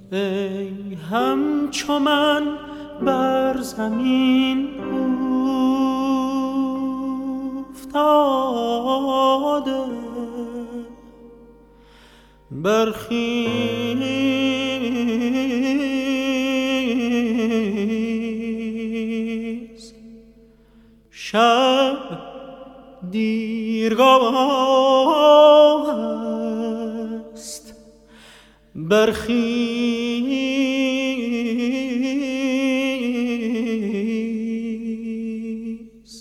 ای همچو من بر زمین افتاده، برخیز شب دیرگاه است، برخیز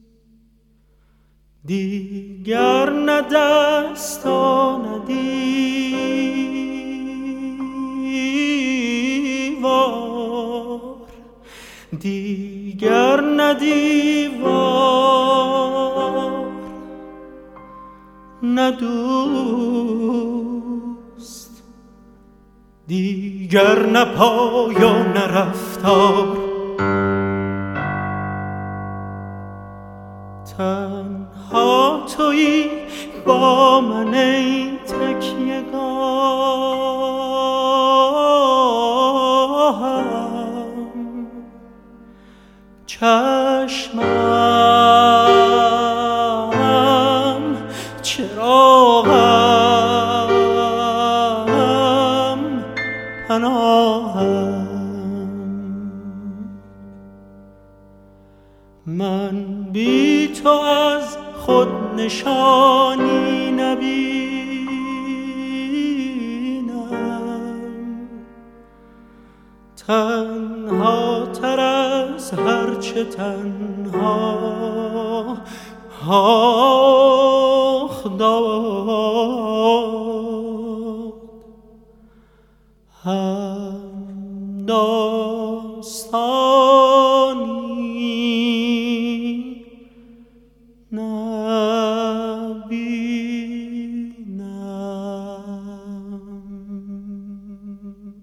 دیگر نه دست و نه دیوار، دیگر نه دیوار نه دوست، دیگر نه پای و نه رفتار. تنها تویی با من ای تکیه‌گاهم، چشمم چراغم پناهم. من بی تو از خود نشانی نبینم، تنها تر از هرچه تنها داد، هم داستانی نبینم.